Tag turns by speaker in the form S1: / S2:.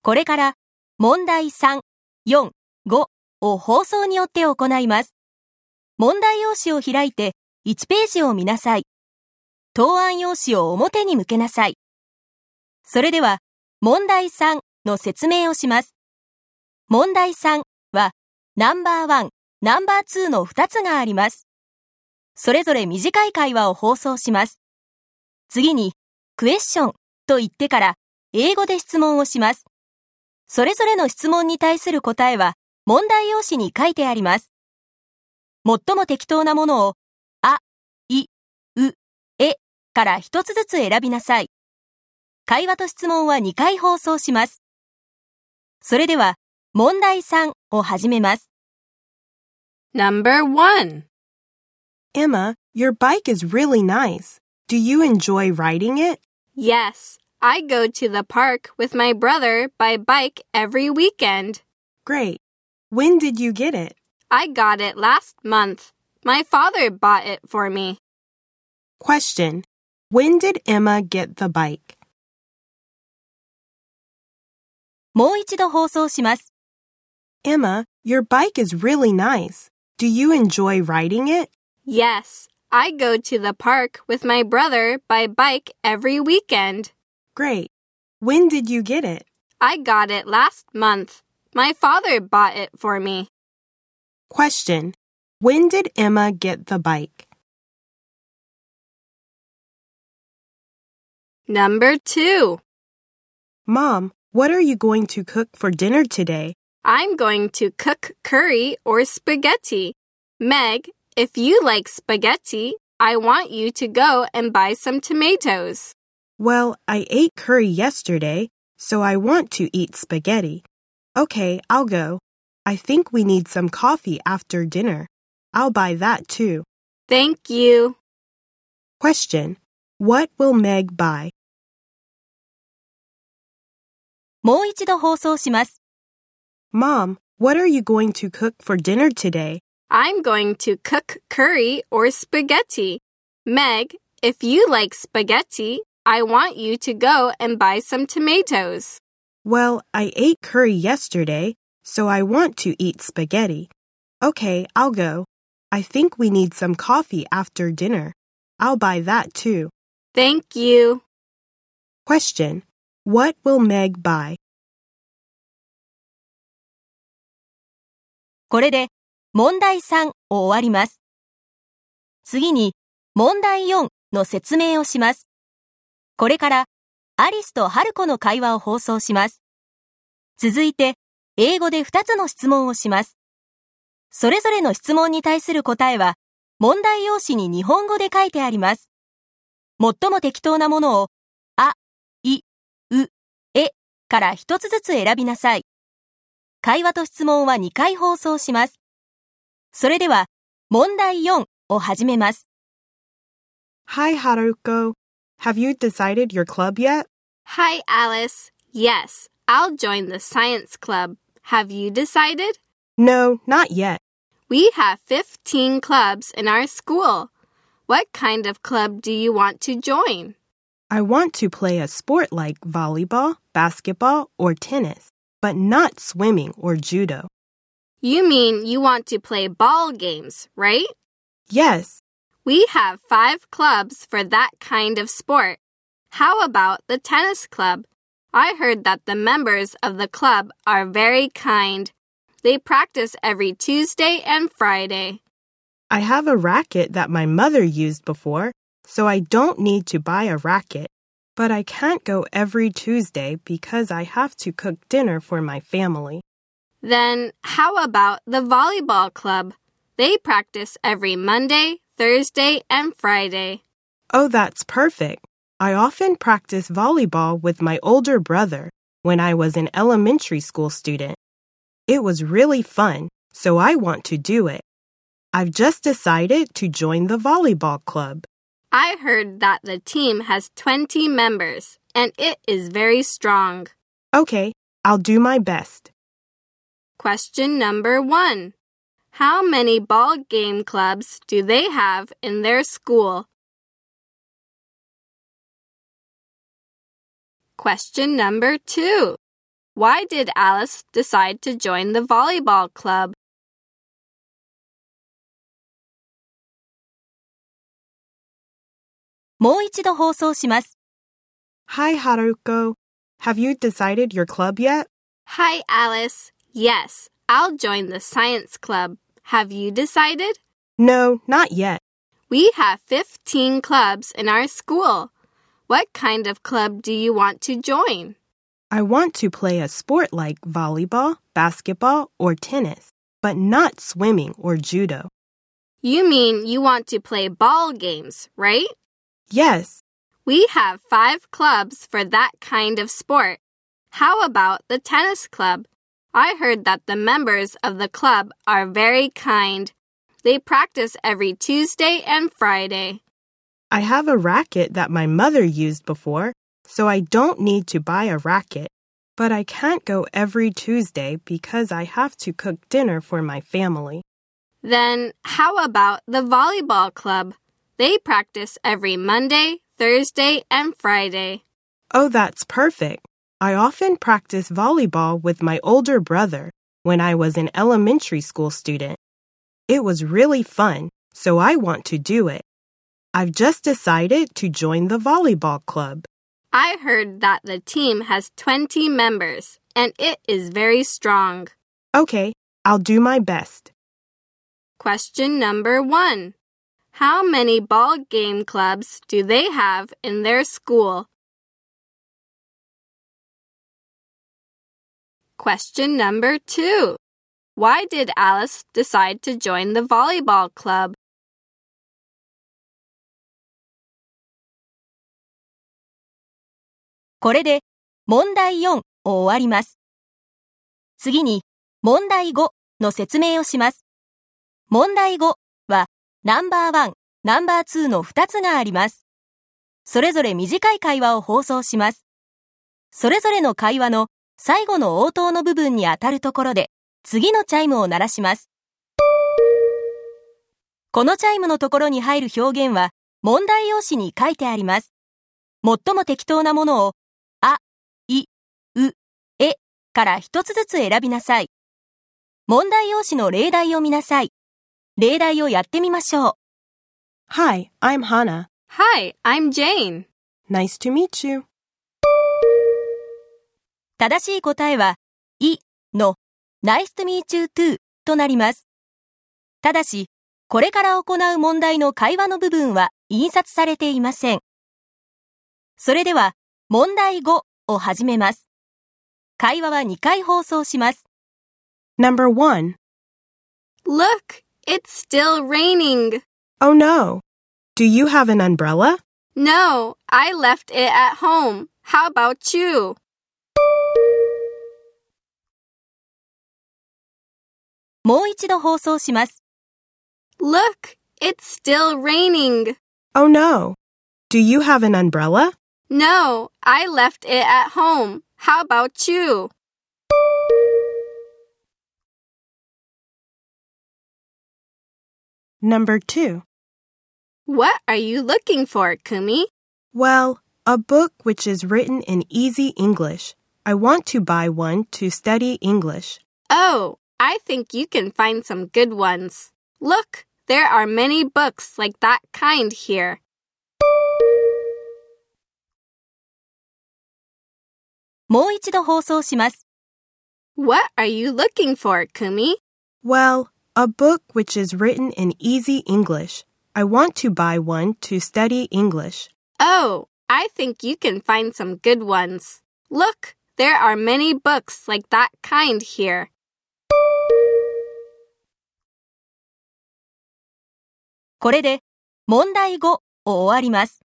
S1: これから問題3、4、5を放送によって行います。問題用紙を開いて1ページを見なさい。答案用紙を表に向けなさい。それでは問題3の説明をします。問題3はナンバー1、ナンバー2の2つがあります。それぞれ短い会話を放送します。次にクエスチョンと言ってから英語で質問をします。それぞれの質問に対する答えは問題用紙に書いてあります。最も適当なものをあ、い、う、えから一つずつ選びなさい。会話と質問は2回放送します。それでは問題3を始めます。
S2: Number 1.
S3: Emma, your bike is really nice. Do you enjoy riding it?
S2: Yes, I go to the park with my brother by bike every weekend.
S3: Great. When did you get it?
S2: I got it last month. My father bought it for me.
S3: Question. When did Emma get the bike?
S1: もう一度放送します。
S3: Emma, your bike is really nice. Do you enjoy riding it?
S2: Yes, I go to the park with my brother by bike every weekend.
S3: Great. When did you get it?
S2: I got it last month. My father bought it for me.
S3: Question. When did Emma get the bike?
S2: Number 2.
S3: Mom, what are you going to cook for dinner today?
S2: I'm going to cook curry or spaghetti. Meg, if you like spaghetti, I want you to go and buy some tomatoes.
S3: Well, I ate curry yesterday, so I want to eat spaghetti. Okay, I'll go. I think we need some coffee after dinner. I'll buy that too.
S2: Thank you.
S3: Question. What will Meg buy?
S1: もう一度放送します。
S3: Mom, what are you going to cook for dinner today?
S2: I'm going to cook curry or spaghetti. Meg, if you like spaghetti, I want you to go and buy some tomatoes.
S3: Well, I ate curry yesterday, so I want to eat spaghetti. Okay, I'll go. I think we need some coffee after dinner. I'll buy that too.
S2: Thank you.
S3: Question. What will Meg buy?
S1: これで問題3を終わります。次に問題4の説明をします。これからアリスとハルコの会話を放送します。続いて英語で2つの質問をします。それぞれの質問に対する答えは問題用紙に日本語で書いてあります。最も適当なものをあ、い、う、えから一つずつ選びなさい。会話と質問は2回放送します。それでは問題4を始めます。
S3: Hi, Haruko. Have you decided your club yet?
S2: Hi, Alice. Yes, I'll join the science club. Have you decided?
S3: No, not yet.
S2: We have 15 clubs in our school. What kind of club do you want to join?
S3: I want to play a sport like volleyball, basketball, or tennis, but not swimming or judo.
S2: You mean you want to play ball games, right?
S3: Yes.
S2: We have 5 clubs for that kind of sport. How about the tennis club? I heard that the members of the club are very kind. They practice every Tuesday and Friday.
S3: I have a racket that my mother used before, so I don't need to buy a racket. But I can't go every Tuesday because I have to cook dinner for my family.
S2: Then how about the volleyball club? They practice every Monday, Thursday, and Friday.
S3: Oh, that's perfect. I often practice volleyball with my older brother when I was an elementary school student. It was really fun, so I want to do it. I've just decided to join the volleyball club.
S2: I heard that the team has 20 members, and it is very strong.
S3: Okay, I'll do my best.
S2: Question number 1. How many ball game clubs do they have in their school? Question number 2. Why did Alice decide to join the volleyball club?
S1: もう一度放送します。
S3: Hi, Haruko. Have you decided your club yet?
S2: Hi, Alice. Yes, I'll join the science club. Have you decided?
S3: No, not yet.
S2: We have 15 clubs in our school. What kind of club do you want to join?
S3: I want to play a sport like volleyball, basketball, or tennis, but not swimming or judo.
S2: You mean you want to play ball games, right?
S3: Yes.
S2: We have 5 clubs for that kind of sport. How about the tennis club? I heard that the members of the club are very kind. They practice every Tuesday and Friday.
S3: I have a racket that my mother used before, so I don't need to buy a racket. But I can't go every Tuesday because I have to cook dinner for my family.
S2: Then how about the volleyball club? They practice every Monday, Thursday, and Friday.
S3: Oh, that's perfect. I often practice volleyball with my older brother when I was an elementary school student. It was really fun, so I want to do it. I've just decided to join the volleyball club.
S2: I heard that the team has 20 members, and it is very strong.
S3: Okay, I'll do my best.
S2: Question number 1. How many ball game clubs do they have in their school? Question number 2. Why did Alice decide to join the volleyball club?
S1: これで問題4を終わります。次に問題5の説明をします。問題5はナンバー1、ナンバー2の2つがあります。それぞれ短い会話を放送します。それぞれの会話の最後の応答の部分に当たるところで次のチャイムを鳴らします。このチャイムのところに入る表現は問題用紙に書いてあります。最も適当なものをあ、い、う、えから一つずつ選びなさい。問題用紙の例題を見なさい。例題をやってみましょう。
S3: Hi, I'm Hannah.
S2: Hi, I'm Jane.
S3: Nice to meet you.
S1: 正しい答えは、いの Nice to meet you too となります。ただし、これから行う問題の会話の部分は印刷されていません。それでは、問題5を始めます。会話は2回放送します。
S3: Number 1.
S2: Look, it's still raining.
S3: Oh no. Do you have an umbrella?
S2: No, I left it at home. How about you?
S1: もう一度放送します。
S2: Look, it's still raining.
S3: Oh no. Do you have an umbrella?
S2: No, I left it at home. How about you?
S3: Number 2.
S2: What are you looking for, Kumi?
S3: Well, a book which is written in easy English. I want to buy one to study English.
S2: Oh, I think you can find some good ones. Look, there are many books like that kind here.
S1: もう一度放送します。
S2: What are you looking for, Kumi?
S3: Well, a book which is written in easy English. I want to buy one to study English.
S2: Oh, I think you can find some good ones. Look, there are many books like that kind here.
S1: これで問題5を終わります。